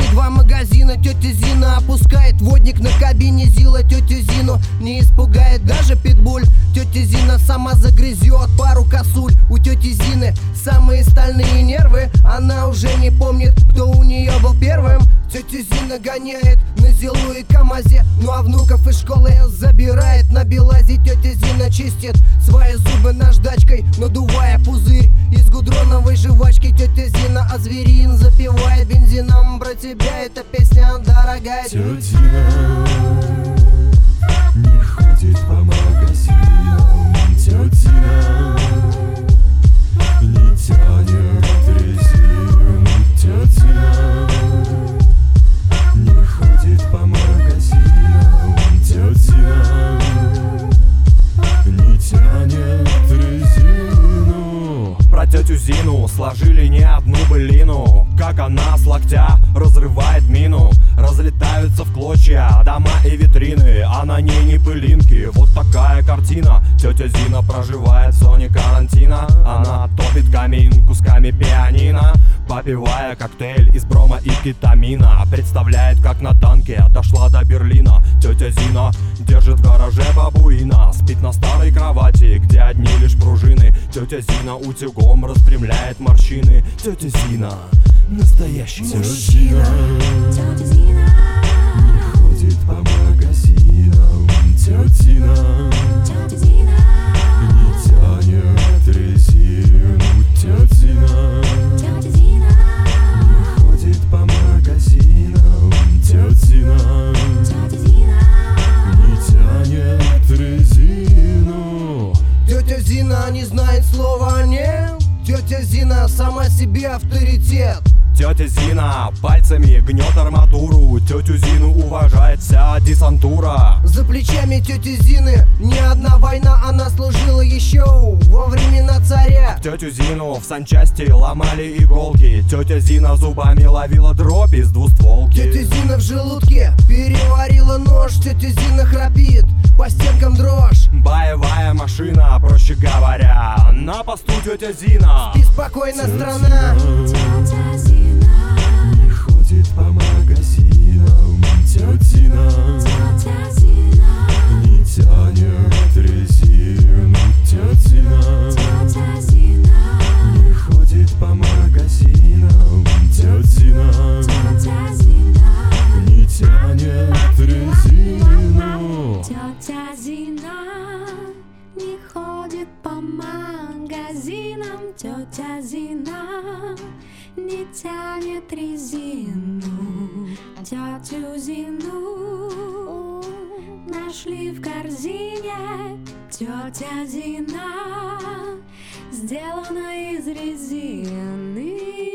2 магазина. Тетя Зина опускает водник на кабине Зила. Тетю Зину не испугает даже питбуль. Тетя Зина сама загрызет пару косуль. У тети Зины самые стальные нервы. Она уже не помнит, кто у нее был первым. Тетя Зина гоняет на Зилу и КамАЗе. Ну а внуков из школы забирает на Белазе. Тетя Зина чистит свои зубы наждачкой, надувая пузырь из гудроновой жвачки. Тетя Зина озверин запивает бензином. Про тебя эта песня дорогая. Тетя Зина не ходит по магазинам. Тетя Зина не тянет резину. Тетя Зина не ходит по магазинам. Тетя Зина не тянет резину. Про тетю Зину сложили не одну былину. Как она с локтя разрывает мину. Разлетаются в клочья дома и витрины, а на ней не пылинки. Вот такая картина. Тетя Зина проживает в зоне карантина. Она топит камин кусками пианино, попивая коктейль из брома и кетамина. Представляет, как на танке дошла до Берлина. Тетя Зина держит в гараже бабуина. Спит на старой кровати, где одни лишь пружины. Тетя Зина утюгом распрямляет морщины. Тетя Зина настоящий мужчина. Тетя Зина не ходит по магазинам. Тетя Зина не тянет резину. Тетя Зина не ходит по магазинам. Тетя Зина не тянет резину. Тетя Зина не знает слова «нет». Тетя Зина сама себе авторитет. Тетя Зина пальцами гнет арматуру. Тетю Зину уважает вся десантура. За плечами тети Зины не одна война. Она служила еще во времена царя. Тетю Зину в санчасти ломали иголки. Тетя Зина зубами ловила дробь из двустволки. Тетя Зина в желудке переварила нож. Тетя Зина храпит, по стенкам дрожь. Боевая машина, проще говоря. На посту тетя Зина. И спокойно, страна. Тетя Зина не ходит по магазинам. Тетя Зина не тянет резину. Тетя Зина не ходит по магазинам. Тетя Зина не тянет резину. Тетя Зина не ходит по магазинам. Тетя Зина не тянет резину. Тетю Зину нашли в корзине. Тетя Зина сделана из резины.